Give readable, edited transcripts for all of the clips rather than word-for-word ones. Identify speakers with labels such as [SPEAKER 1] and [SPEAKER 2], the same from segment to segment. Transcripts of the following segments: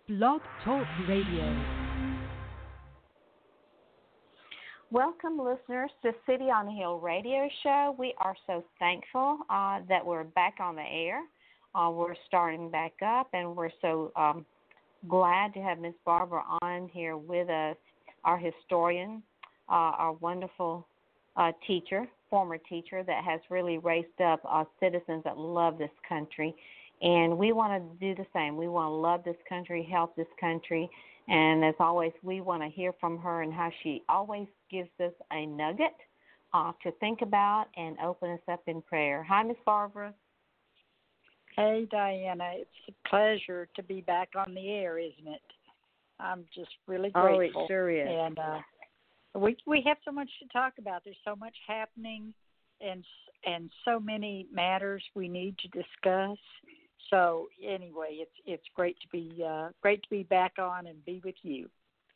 [SPEAKER 1] Blog Talk Radio.
[SPEAKER 2] Welcome, listeners, to City on the Hill radio show. We are so thankful that we're back on the air. We're starting back up, and we're so glad to have Miss Barbara on here with us, our historian, our wonderful teacher, former teacher that has really raised up citizens that love this country. And we want to do the same. We want to love this country, help this country. And as always, we want to hear from her and how she always gives us a nugget to think about and open us up in prayer. Hi, Miss Barbara.
[SPEAKER 3] Hey, Diana. It's a pleasure to be back on the air, isn't it? I'm just really grateful.
[SPEAKER 2] Oh, it sure is.
[SPEAKER 3] And we have so much to talk about. There's so much happening and so many matters we need to discuss. So anyway, it's great to be back on and be with you.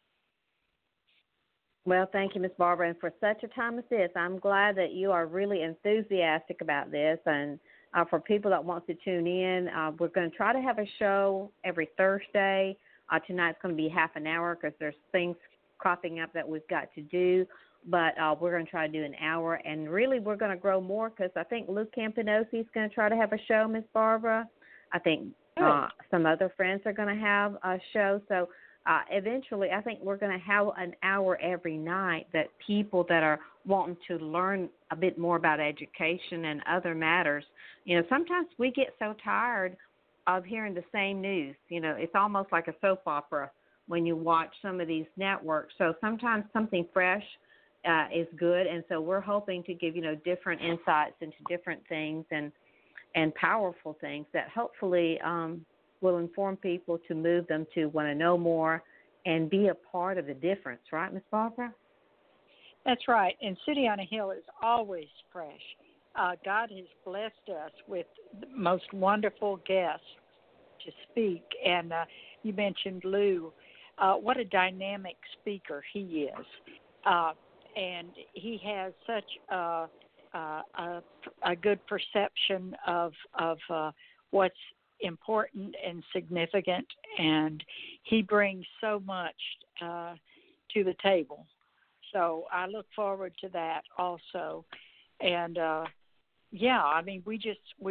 [SPEAKER 2] Well, thank you, Miss Barbara. And for such a time as this, I'm glad that you are really enthusiastic about this. And for people that want to tune in, we're going to try to have a show every Thursday. Tonight's going to be half an hour because there's things cropping up that we've got to do. But we're going to try to do an hour. And really, we're going to grow more because I think Luke Campanosi is going to try to have a show, Miss Barbara. I think some other friends are going to have a show. So eventually, I think we're going to have an hour every night that people that are wanting to learn a bit more about education and other matters. You know, sometimes we get so tired of hearing the same news. You know, it's almost like a soap opera when you watch some of these networks. So sometimes something fresh is good. And so we're hoping to give, different insights into different things and powerful things that hopefully will inform people to move them to want to know more and be a part of the difference, right, Ms. Barbara?
[SPEAKER 3] That's right. And City on a Hill is always fresh. God has blessed us with the most wonderful guests to speak. And you mentioned Lou. What a dynamic speaker he is. And he has such a good perception of what's important and significant, and he brings so much to the table. So I look forward to that also. And I mean, we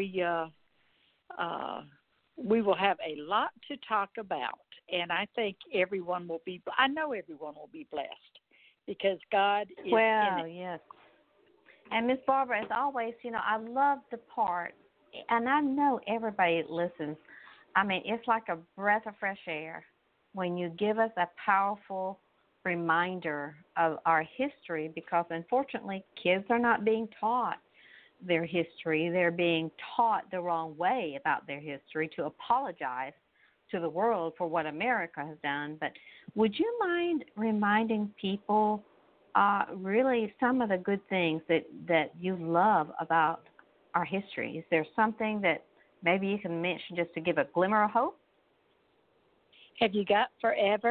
[SPEAKER 3] will have a lot to talk about, and I think I know everyone will be blessed because God is in it.
[SPEAKER 2] Yes. And Miss Barbara, as always, I love the part, and I know everybody listens. I mean, it's like a breath of fresh air when you give us a powerful reminder of our history, because unfortunately, kids are not being taught their history. They're being taught the wrong way about their history to apologize to the world for what America has done. But would you mind reminding people really some of the good things that you love about our history? Is there something that maybe you can mention just to give a glimmer of hope?
[SPEAKER 3] Have you got forever?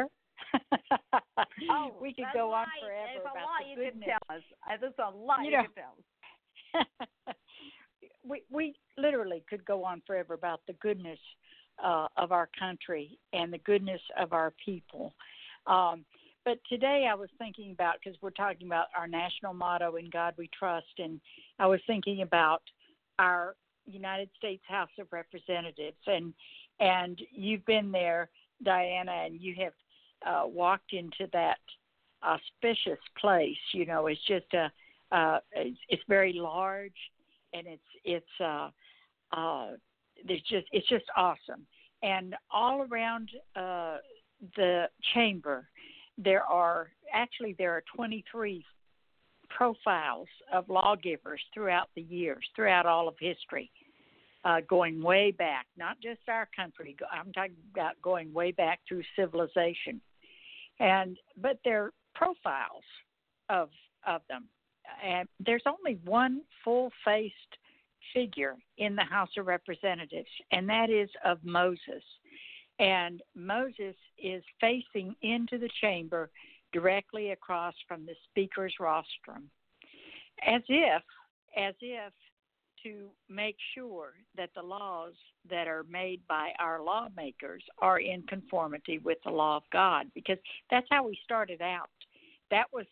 [SPEAKER 3] We could go on
[SPEAKER 2] There's
[SPEAKER 3] forever
[SPEAKER 2] a
[SPEAKER 3] about
[SPEAKER 2] lot
[SPEAKER 3] the
[SPEAKER 2] you
[SPEAKER 3] goodness.
[SPEAKER 2] can tell us. There's a lot you can tell us.
[SPEAKER 3] we literally could go on forever about the goodness of our country and the goodness of our people. But today I was thinking about, because we're talking about our national motto, "In God We Trust," and I was thinking about our United States House of Representatives, and you've been there, Diana, and you have walked into that auspicious place. It's just it's very large, and it's just awesome. And all around the chamber, there are 23 profiles of lawgivers throughout the years, throughout all of history, going way back, not just our country. I'm talking about going way back through civilization. But they're profiles of them. And there's only one full-faced figure in the House of Representatives, and that is of Moses. And Moses is facing into the chamber directly across from the speaker's rostrum, as if to make sure that the laws that are made by our lawmakers are in conformity with the law of God, because that's how we started out. That was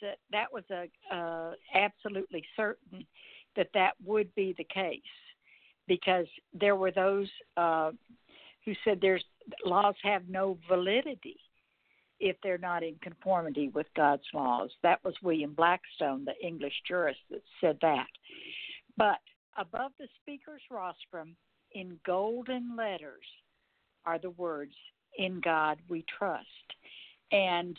[SPEAKER 3] absolutely certain that would be the case, because there were those who said laws have no validity if they're not in conformity with God's laws. That was William Blackstone, the English jurist, that said that. But above the speaker's rostrum, in golden letters, are the words, "In God we trust." And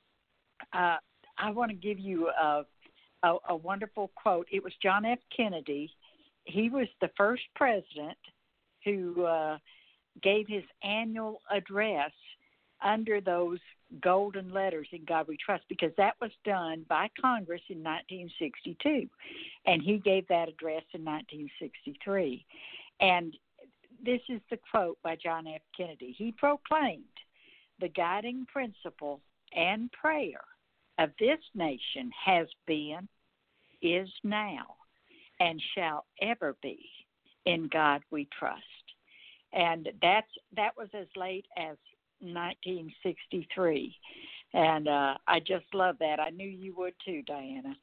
[SPEAKER 3] I want to give you a wonderful quote. It was John F. Kennedy. He was the first president who gave his annual address under those golden letters, "In God we trust," because that was done by Congress in 1962, and he gave that address in 1963. And this is the quote by John F. Kennedy. He proclaimed, "The guiding principle and prayer of this nation has been, is now, and shall ever be, in God we trust." And that was as late as 1963, and I just love that. I knew you would too, Diana.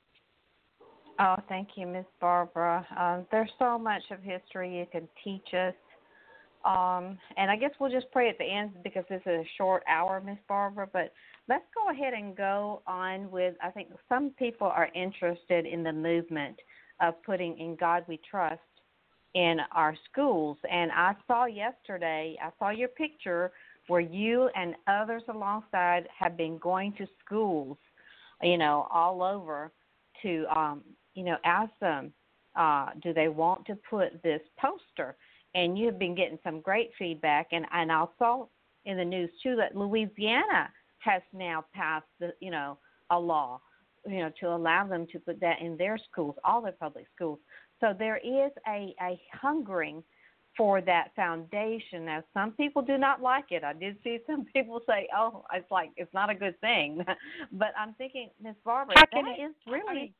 [SPEAKER 2] Oh, thank you, Miss Barbara. There's so much of history you can teach us, and I guess we'll just pray at the end because this is a short hour, Miss Barbara. But let's go ahead and go on with. I think some people are interested in the movement of putting "In God We Trust" in our schools, and I saw your picture where you and others alongside have been going to schools, all over to, ask them, do they want to put this poster? And you have been getting some great feedback. And I saw in the news, too, that Louisiana has now passed, a law, to allow them to put that in their schools, all their public schools. So there is a hungering for that foundation. Now, some people do not like it. I did see some people say, "Oh, it's not a good thing." But I'm thinking, Miss Barbara, that is really.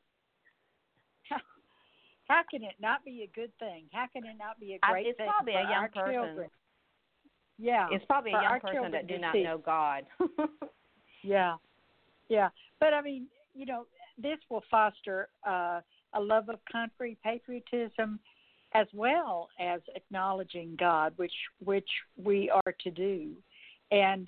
[SPEAKER 3] How can it not be a good thing? How can it not be a great
[SPEAKER 2] it's
[SPEAKER 3] thing?
[SPEAKER 2] It's probably
[SPEAKER 3] for
[SPEAKER 2] a young
[SPEAKER 3] our
[SPEAKER 2] person.
[SPEAKER 3] Children? Yeah,
[SPEAKER 2] it's probably a young person that do not know God.
[SPEAKER 3] Yeah. But I mean, this will foster a love of country, patriotism, as well as acknowledging God, which we are to do, and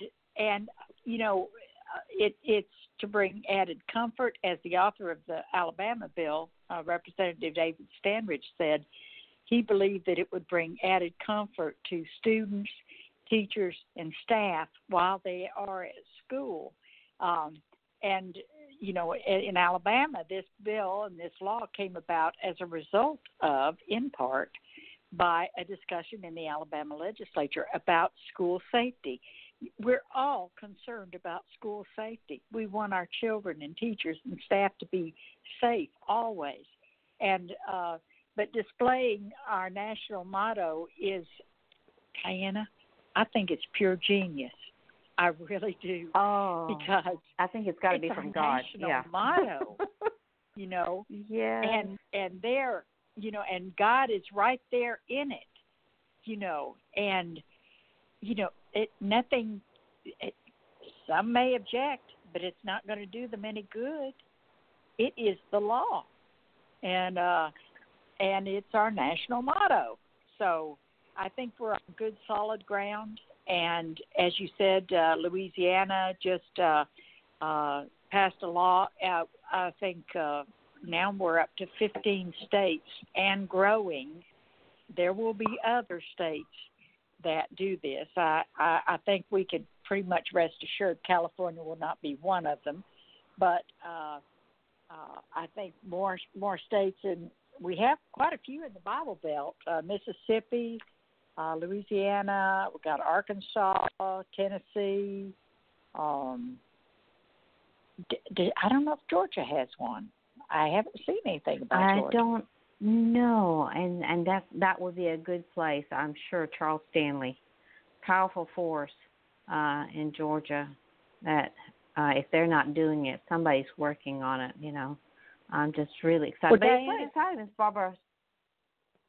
[SPEAKER 3] it's to bring added comfort. As the author of the Alabama bill, Representative David Stanridge, said, he believed that it would bring added comfort to students, teachers, and staff while they are at school. And in Alabama, this bill and this law came about as a result of, in part, by a discussion in the Alabama legislature about school safety. We're all concerned about school safety. We want our children and teachers and staff to be safe always. And but displaying our national motto is, Diana, I think it's pure genius. I really do.
[SPEAKER 2] Oh,
[SPEAKER 3] because
[SPEAKER 2] I think it's got to be from God.
[SPEAKER 3] Yeah, motto.
[SPEAKER 2] Yeah.
[SPEAKER 3] And there, and God is right there in it. And nothing. Some may object, but it's not going to do them any good. It is the law, and it's our national motto. So I think we're on good, solid ground. And as you said, Louisiana just passed a law. I think now we're up to 15 states and growing. There will be other states that do this. I think we could pretty much rest assured California will not be one of them. But I think more states, and we have quite a few in the Bible Belt, Mississippi, Louisiana, we've got Arkansas, Tennessee. I don't know if Georgia has one. I haven't seen anything about Georgia.
[SPEAKER 2] I don't know, and that would be a good place. I'm sure Charles Stanley, powerful force in Georgia. That if they're not doing it, somebody's working on it. I'm just really excited.
[SPEAKER 3] Well,
[SPEAKER 2] but it's really exciting, Miss Barbara.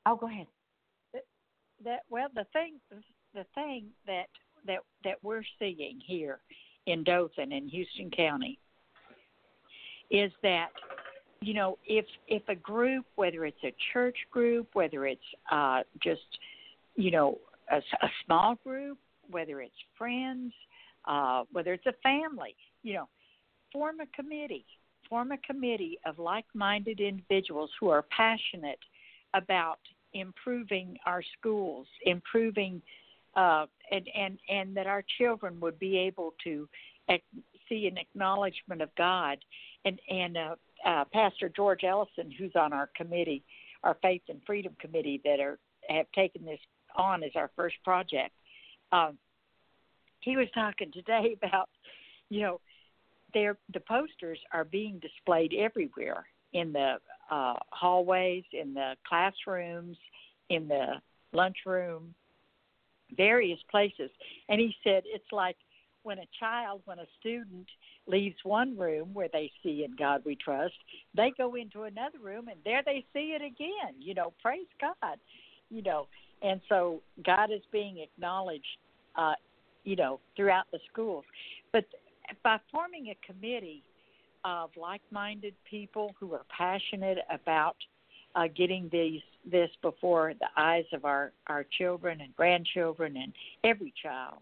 [SPEAKER 2] Oh, go ahead.
[SPEAKER 3] The thing that we're seeing here in Dothan and Houston County is that, you know, if a group, whether it's a church group, whether it's just, you know, a small group, whether it's friends, whether it's a family, you know, form a committee of like-minded individuals who are passionate about improving our schools, improving, and that our children would be able to see an acknowledgement of God. And Pastor George Ellison, who's on our committee, our Faith and Freedom Committee, that have taken this on as our first project, he was talking today about, you know, the posters are being displayed everywhere, in the hallways, in the classrooms, in the lunchroom, various places. And he said it's like when a student leaves one room where they see "In God We Trust," they go into another room and there they see it again. You know, praise God. You know, and so God is being acknowledged, you know, throughout the schools. But by forming a committee of like-minded people who are passionate about getting this before the eyes of our children and grandchildren and every child,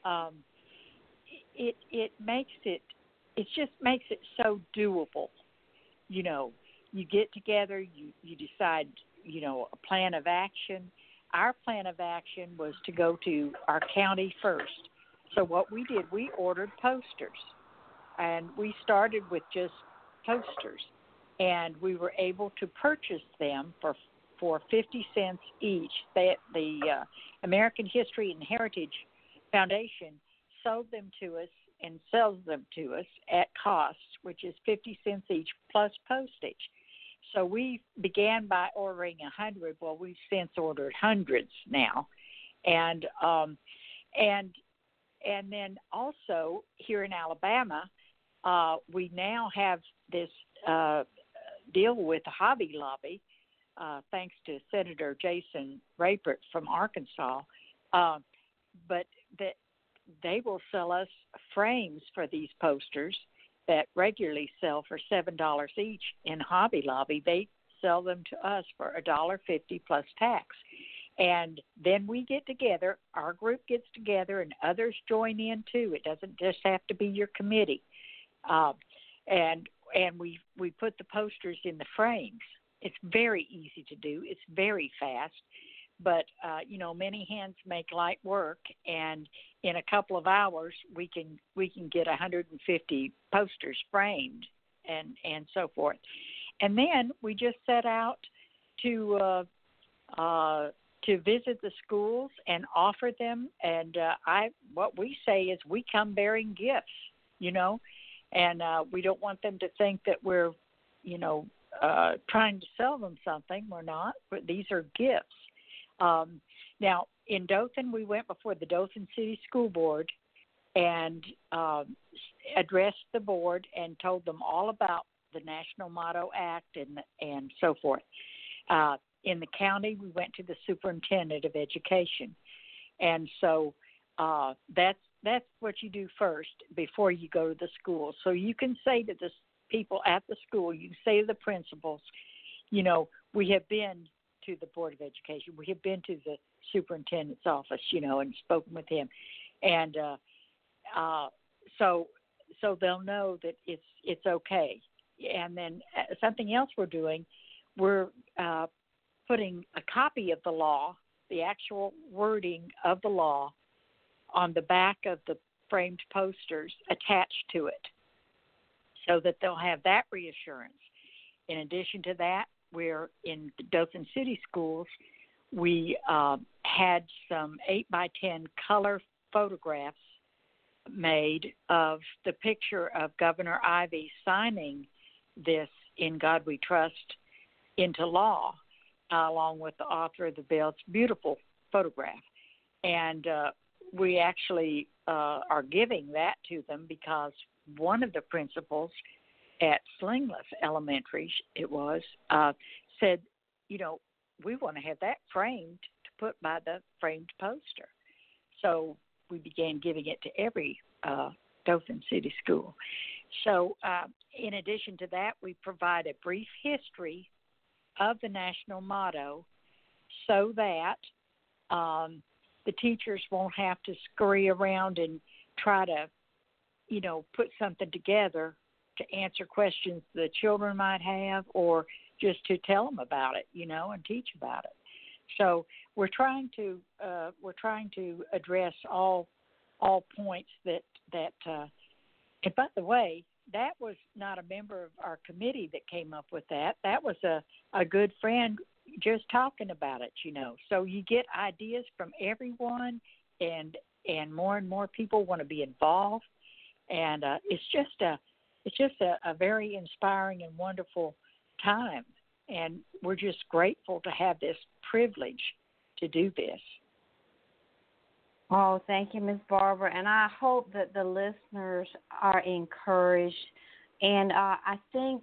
[SPEAKER 3] it just makes it so doable. You know, you get together, you decide, you know, a plan of action. Our plan of action was to go to our county first. So what we did, we ordered posters, and we started with just posters, and we were able to purchase them for 50 cents each. The American History and Heritage Foundation sold them to us and sells them to us at cost, which is 50 cents each plus postage. So we began by ordering 100. Well, we've since ordered hundreds now, and then also here in Alabama, we now have this deal with the Hobby Lobby, thanks to Senator Jason Rapert from Arkansas. But that they will sell us frames for these posters that regularly sell for $7 each in Hobby Lobby. They sell them to us for $1.50 plus tax. And then we get together, our group gets together, and others join in too. It doesn't just have to be your committee. And we put the posters in the frames. It's very easy to do. It's very fast. But, you know, many hands make light work, and in a couple of hours we can get 150 posters framed and so forth. And then we just set out to visit the schools and offer them. And what we say is we come bearing gifts, you know, and we don't want them to think that we're, you know, trying to sell them something. We're not. But these are gifts. Now, in Dothan, we went before the Dothan City School Board and addressed the board and told them all about the National Motto Act and so forth. In the county, we went to the superintendent of education. And so that's what you do first before you go to the school. So you can say to the people at the school, you can say to the principals, you know, we have been to the Board of Education. We have been to the superintendent's office, you know, and spoken with him. And so they'll know that it's okay. And then something else we're doing, we're putting a copy of the law, the actual wording of the law, on the back of the framed posters attached to it, so that they'll have that reassurance. In addition to that, we're in the Dothan City schools. We had some 8x10 color photographs made of the picture of Governor Ivey signing this "In God We Trust" into law, along with the author of the bill. It's a beautiful photograph. And we actually are giving that to them because one of the principals at Slingless Elementary, it was, said, you know, we want to have that framed to put by the framed poster. So we began giving it to every Dothan City school. So in addition to that, we provide a brief history of the national motto so that the teachers won't have to scurry around and try to, put something together to answer questions the children might have, or just to tell them about it, and teach about it. So we're trying to address all points that and by the way, that was not a member of our committee that came up with that. That was a good friend just talking about it, So you get ideas from everyone, and more people want to be involved, and it's just a very inspiring and wonderful time, and we're just grateful to have this privilege to do this.
[SPEAKER 2] Oh, thank you, Ms. Barbara, and I hope that the listeners are encouraged. And I think,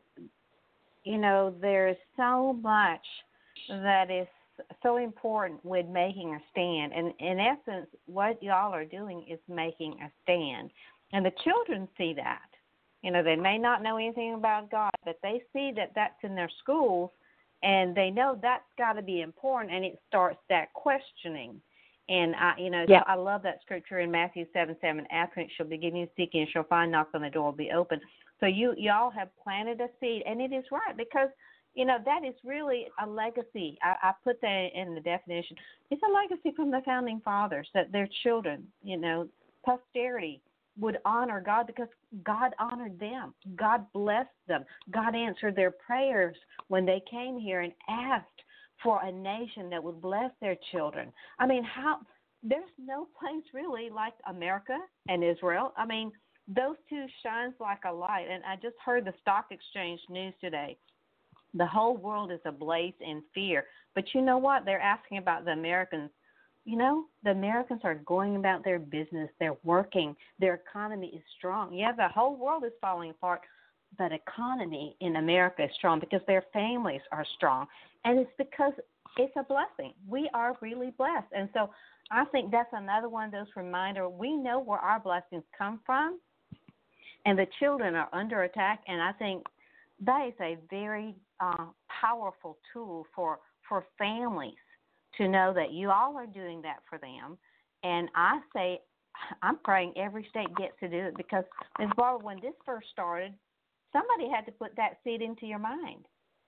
[SPEAKER 2] there's so much that is so important with making a stand. And in essence, what y'all are doing is making a stand. And the children see that. They may not know anything about God, but they see that that's in their schools, and they know that's got to be important, and it starts that questioning. And, I love that scripture in Matthew 7:7, ask and it shall be given you, seek and you shall find, knock on the door will be open. So y'all have planted a seed, and it is right, because, that is really a legacy. I put that in the definition. It's a legacy from the founding fathers, that their children, posterity, would honor God because God honored them. God blessed them. God answered their prayers when they came here and asked for a nation that would bless their children. I mean, there's no place really like America and Israel. I mean, those two shines like a light. And I just heard the stock exchange news today. The whole world is ablaze in fear. But you know what? They're asking about the Americans. The Americans are going about their business. They're working. Their economy is strong. Yeah, the whole world is falling apart, but economy in America is strong because their families are strong. And it's because it's a blessing. We are really blessed. And so I think that's another one of those reminders. We know where our blessings come from, and the children are under attack. And I think that is a very powerful tool for families to know that you all are doing that for them. And I say, I'm praying every state gets to do it, because, Ms. Barbara, when this first started, somebody had to put that seed into your mind.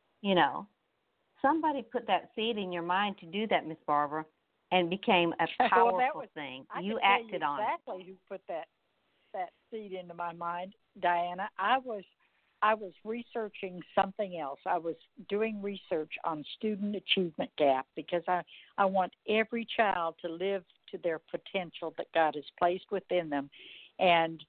[SPEAKER 2] Somebody put that seed in your mind to do that, Ms. Barbara, and became a powerful thing. You acted on it.
[SPEAKER 3] Exactly who put that seed into my mind, Diana. I was researching something else. I was doing research on student achievement gap, because I want every child to live to their potential that God has placed within them. And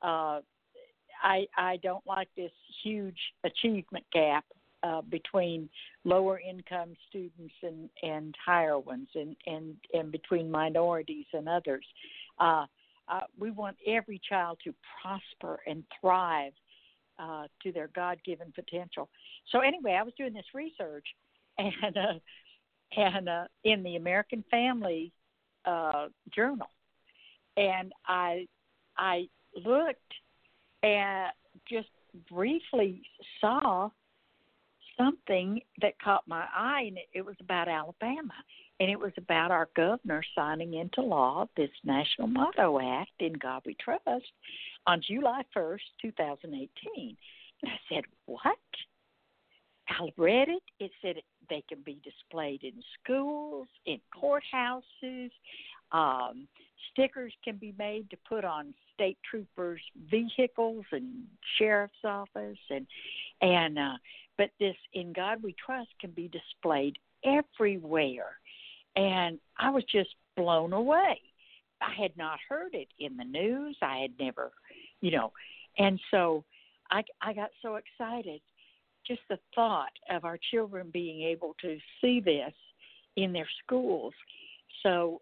[SPEAKER 3] I don't like this huge achievement gap between lower income students and higher ones, and between minorities and others. We want every child to prosper and thrive to their God-given potential. So anyway, I was doing this research, and in the American Family Journal, and I looked and just briefly saw something that caught my eye, and it was about Alabama, and it was about our governor signing into law this National Motto Act, In God We Trust, on July 1st, 2018. And I said, what? I read it. It said they can be displayed in schools, in courthouses. Stickers can be made to put on state troopers' vehicles and sheriff's office, but this In God We Trust can be displayed everywhere. And I was just blown away. I had not heard it in the news. I had never, and so I got so excited. Just the thought of our children being able to see this in their schools. So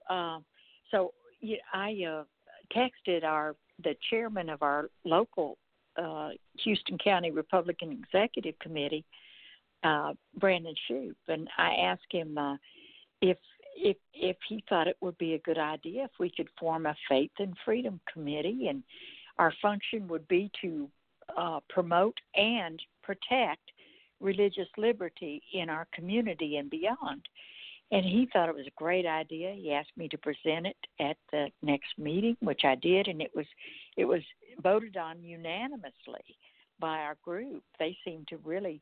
[SPEAKER 3] I texted the chairman of our local Houston County Republican Executive Committee, Brandon Shoup, and I asked him if he thought it would be a good idea if we could form a Faith and Freedom Committee, and our function would be to promote and protect religious liberty in our community and beyond. And he thought it was a great idea. He asked me to present it at the next meeting, which I did, and it was voted on unanimously by our group. They seemed to really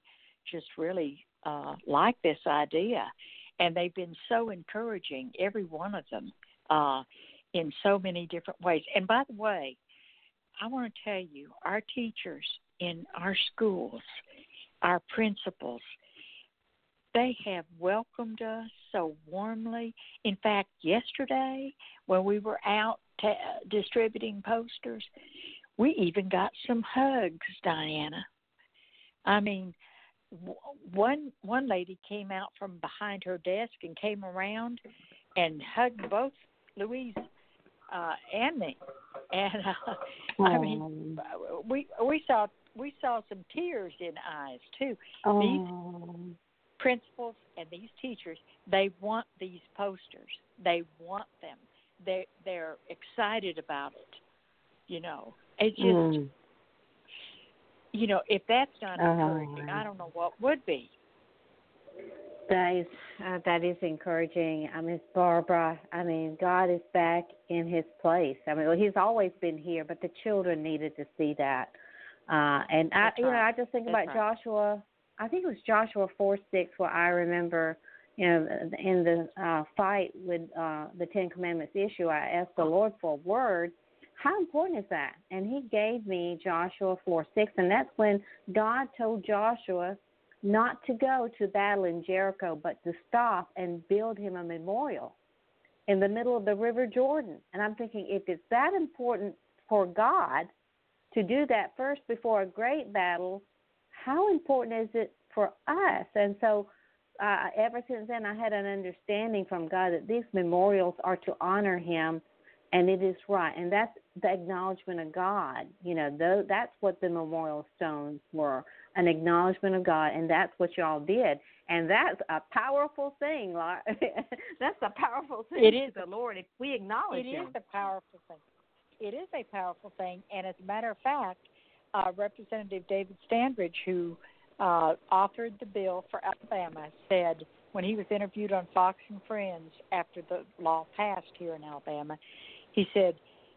[SPEAKER 3] like this idea, and they've been so encouraging, every one of them, in so many different ways. And by the way, I want to tell you, our teachers in our schools, our principals, they have welcomed us so warmly. In fact, yesterday when we were out distributing posters, we even got some hugs, Diana. I mean, one lady came out from behind her desk and came around and hugged both Louise and me. And I mean, we saw some tears in eyes too. These principals and these teachers, they want these posters. They want them. They're excited about it. You know, it's just, you know, if that's not encouraging, I don't know what would be.
[SPEAKER 2] That is encouraging. Miss Barbara, I mean, God is back in his place. I mean, well, he's always been here, but the children needed to see that. And I just think about Joshua. I think it was Joshua 4:6 where I remember, you know, in the fight with the Ten Commandments issue, I asked the Lord for a word. How important is that? And he gave me Joshua 4:6, and that's when God told Joshua not to go to battle in Jericho, but to stop and build him a memorial in the middle of the River Jordan. And I'm thinking, if it's that important for God to do that first before a great battle, how important is it for us? And so ever since then, I had an understanding from God that these memorials are to honor him, and it is right. And that's the acknowledgement of God. You know, that's what the memorial stones were, an acknowledgement of God, and that's what y'all did. And that's a powerful thing. That's a powerful thing to the Lord if we acknowledge him.
[SPEAKER 3] It is a powerful thing. It is a powerful thing. And as a matter of fact, Representative David Standridge, who authored the bill for Alabama, said when he was interviewed on Fox and Friends after the law passed here in Alabama, he said,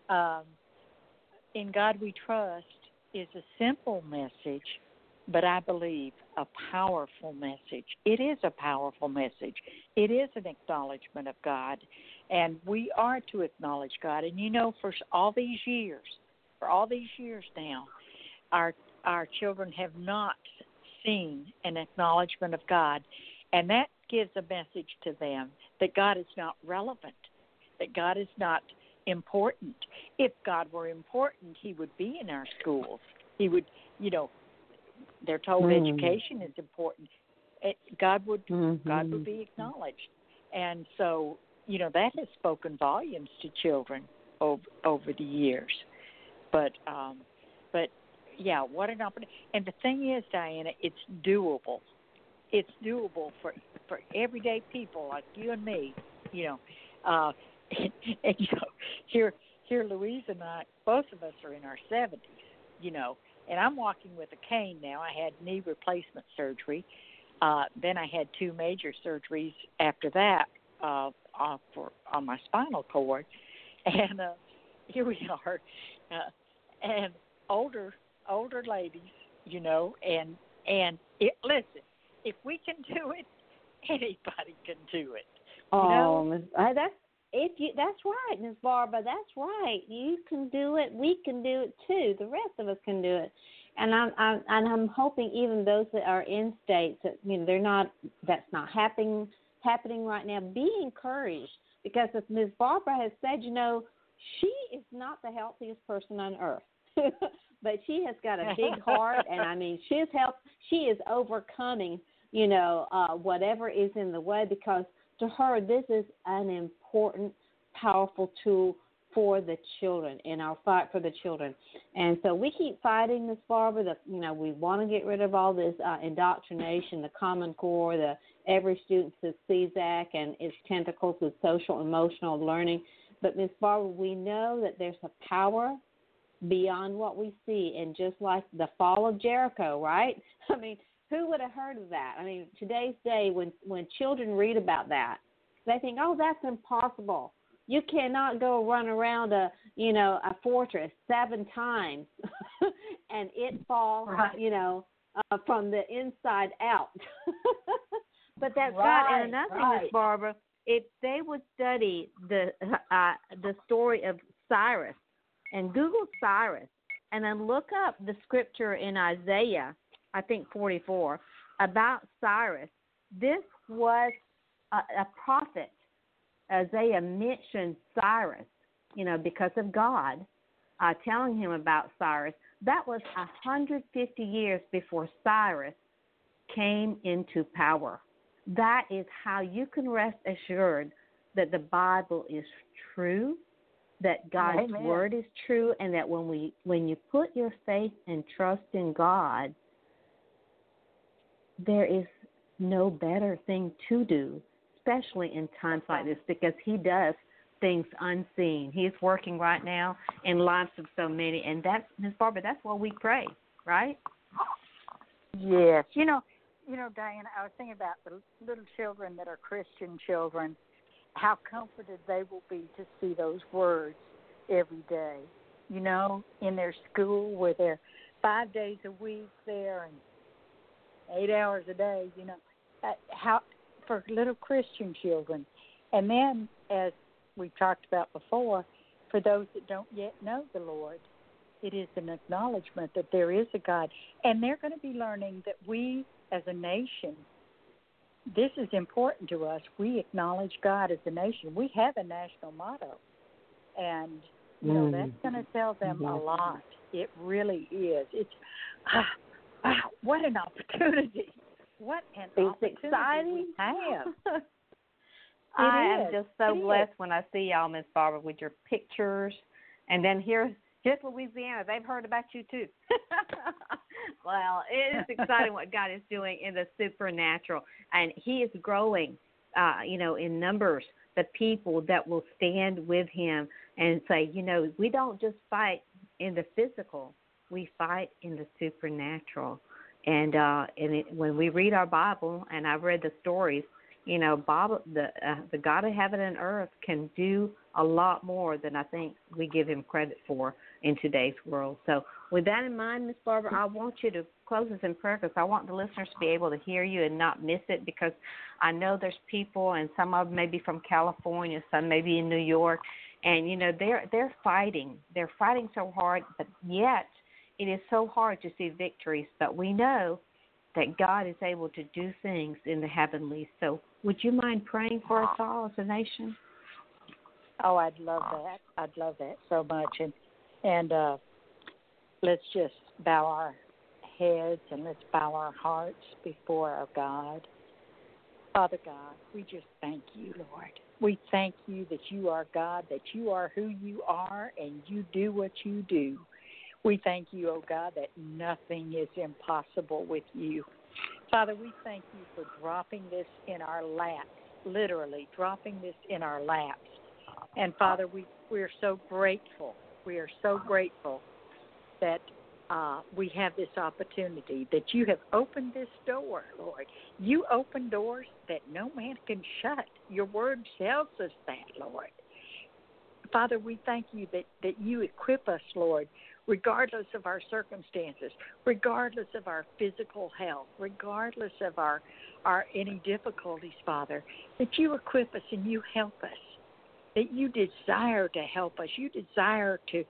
[SPEAKER 3] "In God We Trust is a simple message, but I believe a powerful message." It is a powerful message. It is an acknowledgement of God, and we are to acknowledge God. And you know, for all these years now, our children have not seen an acknowledgement of God, and that gives a message to them that God is not relevant, that God is not important. If God were important, he would be in our schools. He would, you know, they're told education is important. God would be acknowledged. And so, you know, that has spoken volumes to children over the years. But yeah, what an opportunity. And the thing is, Diana, it's doable. It's doable for everyday people like you and me, you know. And you know, here Louise and I, both of us are in our 70s, you know, and I'm walking with a cane now. I had knee replacement surgery. Then I had 2 major surgeries after that on my spinal cord. And here we are, and older ladies, you know, and listen, if we can do it, anybody can do it.
[SPEAKER 2] That's right, Ms. Barbara. That's right. You can do it. We can do it too. The rest of us can do it. And I'm hoping even those that are in states that, you know, that's not happening right now. Be encouraged, because as Ms. Barbara has said, you know, she is not the healthiest person on earth, but she has got a big heart, and I mean, she is overcoming, you know, whatever is in the way, because to her this is an important, powerful tool for the children, in our fight for the children. And so we keep fighting, Miss Barbara. We want to get rid of all this indoctrination, the Common Core, the every student to CZAC and its tentacles with social emotional learning. But Miss Barbara, we know that there's a power beyond what we see, and just like the fall of Jericho, right? I mean, who would have heard of that? I mean, today's day, when children read about that, they think, oh, that's impossible. You cannot go run around a fortress 7 times and it fall, right. From the inside out. But that's right. God. And another thing, Miss Barbara, if they would study the story of Cyrus and Google Cyrus and then look up the scripture in Isaiah, I think 44, about Cyrus, this was a prophet. Isaiah mentioned Cyrus, because of God telling him about Cyrus. That was 150 years before Cyrus came into power. That is how you can rest assured that the Bible is true, that God's Amen. Word is true, and that when you put your faith and trust in God, there is no better thing to do, especially in times like this, because He does things unseen. He's working right now in lives of so many, and that's, Ms. Barbara, that's why we pray, right?
[SPEAKER 3] Yes. Diana, I was thinking about the little children that are Christian children, how comforted they will be to see those words every day, in their school where they're 5 days a week there and 8 hours a day, how for little Christian children. And then, as we've talked about before, for those that don't yet know the Lord, it is an acknowledgement that there is a God. And they're going to be learning that we, as a nation, this is important to us. We acknowledge God as a nation. We have a national motto. And, that's going to tell them a lot. It really is. It's, wow, what an opportunity. What an opportunity exciting. We have.
[SPEAKER 2] I am just so blessed when I see y'all, Miss Barbara, with your pictures. And then here's Louisiana. They've heard about you, too. Well, it is exciting what God is doing in the supernatural. And He is growing, in numbers, the people that will stand with Him and say, we don't just fight in the physical. We fight in the supernatural. And when we read our Bible, and I've read the stories, the God of heaven and earth can do a lot more than I think we give Him credit for in today's world. So with that in mind, Miss Barbara, I want you to close us in prayer, because I want the listeners to be able to hear you and not miss it, because I know there's people, and some of them may be from California, some may be in New York, and, they're fighting. They're fighting so hard, but yet it is so hard to see victories. But we know that God is able to do things in the heavenlies. So would you mind praying for us all as a nation?
[SPEAKER 3] Oh, I'd love that. I'd love that so much. And let's just bow our heads and let's bow our hearts before our God. Father God, we just thank you, Lord. We thank you that you are God, that you are who you are, and you do what you do. We thank you, oh God, that nothing is impossible with you. Father, we thank you for dropping this in our laps, literally dropping this in our laps. And Father, we're so grateful. We are so grateful that we have this opportunity, that you have opened this door, Lord. You open doors that no man can shut. Your word tells us that, Lord. Father, we thank you that you equip us, Lord, regardless of our circumstances, regardless of our physical health, regardless of our any difficulties, Father, that you equip us and you help us, that you desire to help us. You desire to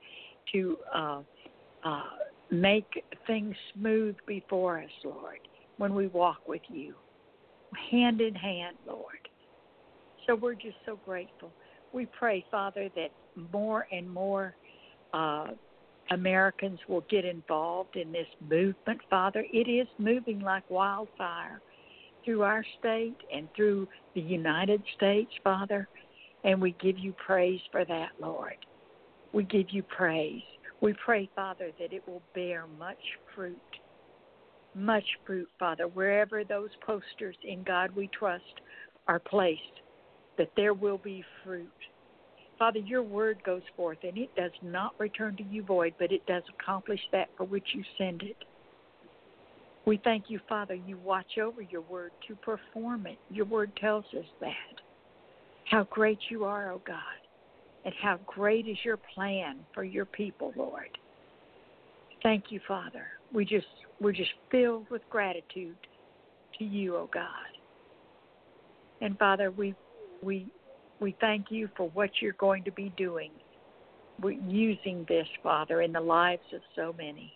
[SPEAKER 3] make things smooth before us, Lord, when we walk with you, hand in hand, Lord. So we're just so grateful. We pray, Father, that more and more Americans will get involved in this movement, Father. It is moving like wildfire through our state and through the United States, Father, and we give you praise for that, Lord. We give you praise. We pray, Father, that it will bear much fruit, Father, wherever those posters in God We Trust are placed, that there will be fruit. Father, your word goes forth, and it does not return to you void, but it does accomplish that for which you send it. We thank you, Father, you watch over your word to perform it. Your word tells us that. How great you are, O God, and how great is your plan for your people, Lord. Thank you, Father. We're just filled with gratitude to you, O God. And Father, we thank you for what you're going to be doing. We're using this, Father, in the lives of so many.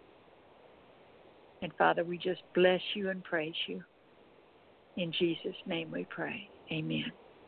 [SPEAKER 3] And Father, we just bless you and praise you. In Jesus' name we pray. Amen.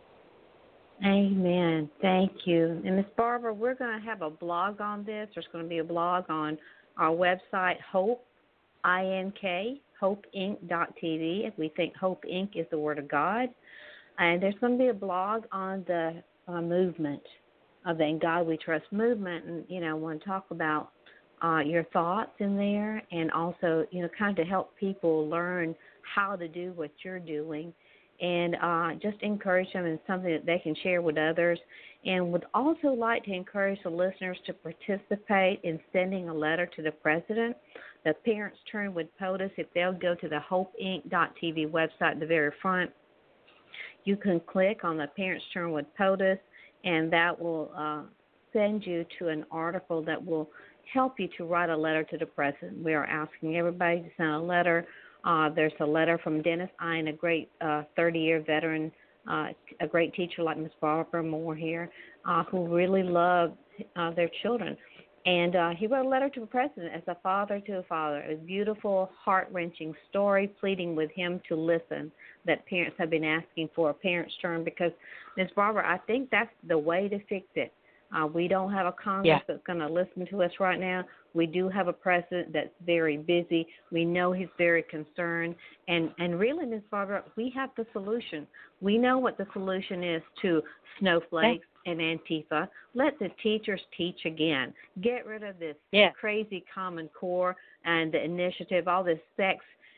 [SPEAKER 2] Amen. Thank you. And Miss Barbara, we're going to have a blog on this. There's going to be a blog on our website, Hope, INK, HopeInc.tv. If we think Hope Inc. is the Word of God. And there's going to be a blog on the movement of the In God We Trust movement. And, I want to talk about your thoughts in there, and also, kind of to help people learn how to do what you're doing, and just encourage them in something that they can share with others. And would also like to encourage the listeners to participate in sending a letter to the president. The Parents Turn with POTUS, if they'll go to the HopeInc.tv website at the very front, you can click on the Parents Turn with POTUS, and that will send you to an article that will help you to write a letter to the president. We are asking everybody to send a letter. There's a letter from Dennis Ine, a great 30-year veteran, a great teacher like Miss Barbara Moore here, who really loved their children. And he wrote a letter to the president as a father to a father, a beautiful, heart-wrenching story, pleading with him to listen, that parents have been asking for a parent's turn, because, Ms. Barbara, I think that's the way to fix it. We don't have a Congress that's going to listen to us right now. We do have a president that's very busy. We know he's very concerned. And really, Ms. Barbara, we have the solution. We know what the solution is to snowflakes and Antifa. Let the teachers teach again. Get rid of this crazy Common Core and the initiative, all this sex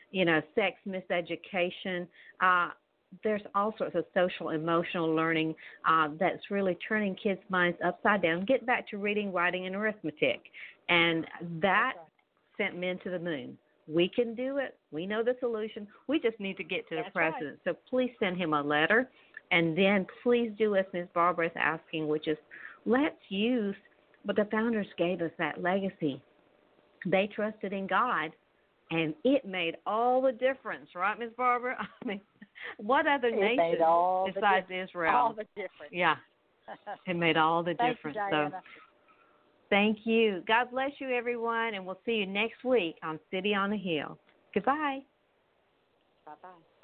[SPEAKER 2] miseducation. There's all sorts of social, emotional learning that's really turning kids' minds upside down. Get back to reading, writing, and arithmetic. And that sent men to the moon. We can do it. We know the solution. We just need to get to the president. Right. So please send him a letter. And then please do as Ms. Barbara is asking, which is let's use what the founders gave us, that legacy. They trusted in God, and it made all the difference, right, Ms. Barbara? I mean, what other nation besides Israel?
[SPEAKER 3] All the difference.
[SPEAKER 2] Yeah, it made all the difference. So thank you. God bless you, everyone, and we'll see you next week on City on the Hill. Goodbye.
[SPEAKER 3] Bye-bye.